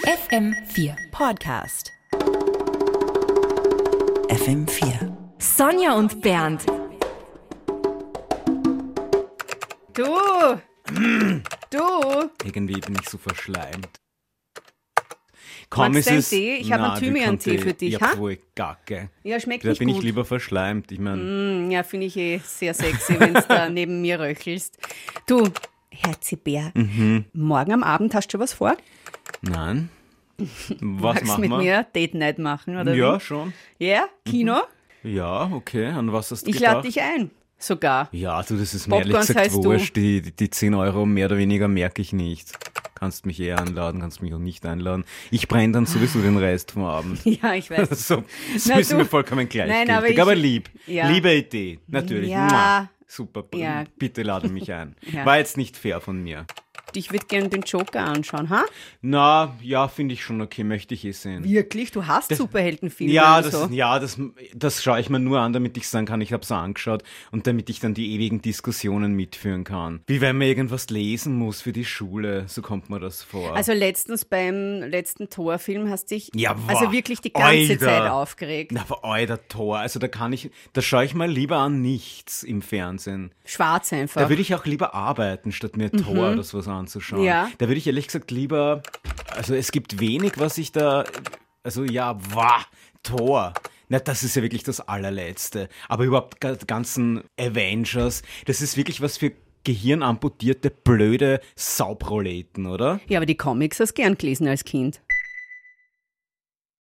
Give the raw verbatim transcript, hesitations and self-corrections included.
F M vier Podcast. F M vier. Sonja und Bernd. Du! Du! Irgendwie bin ich so verschleimt. Komm, Magst es du einen ist... Tee? Ich hab einen Na, Thymian-Tee wir können für dich, Ja, ha? voll Gacke. Ja, schmeckt Da nicht bin gut. ich lieber verschleimt. Ich meine, Mm, ja, finde ich eh sehr sexy, wenn du da neben mir röchelst. Du, Herzibär, Mhm. morgen am Abend hast du was vor? nein. Was Magst machen mit wir? mir Date Night machen, oder Ja, wie? schon. Ja? Kino? Ja, okay. An was hast du Ich gedacht? lade dich ein, sogar. Ja, du, das ist mir ehrlich Popcorns gesagt heißt du. wurscht. Die, die, die zehn Euro mehr oder weniger merke ich nicht. Kannst mich eher einladen, kannst mich auch nicht einladen. Ich brenne dann sowieso den Rest vom Abend. Ja, ich weiß. So, das Na, ist du- mir vollkommen gleichgültig. Nein, aber ich- aber lieb. Ja. Liebe Idee, natürlich. Ja. Mua. Super, Ja. bitte lade mich ein. Ja. War jetzt nicht fair von mir. Ich würde gerne den Joker anschauen, ha? Na, ja, finde ich schon okay, möchte ich eh sehen. Wirklich? Du hast Superheldenfilme Ja, und das, so? ja das, das schaue ich mir nur an, damit ich sagen kann, ich habe es angeschaut und damit ich dann die ewigen Diskussionen mitführen kann. Wie wenn man irgendwas lesen muss für die Schule, so kommt mir das vor. Also letztens beim letzten Torfilm hast dich Ja, also wow. wirklich die ganze Alter. Zeit aufgeregt. Na, aber alter Tor, also da kann ich, da schaue ich mal lieber an nichts im Fernsehen. Schwarz einfach. Da würde ich auch lieber arbeiten, statt mir Tor oder sowas anzuschauen. Ja. Da würde ich ehrlich gesagt lieber, also es gibt wenig, was ich da, also ja, wow, Tor. Na, das ist ja wirklich das allerletzte. Aber überhaupt die ganzen Avengers, das ist wirklich was für gehirnamputierte, blöde Sauproleten, oder? Ja, aber die Comics hast du gern gelesen als Kind.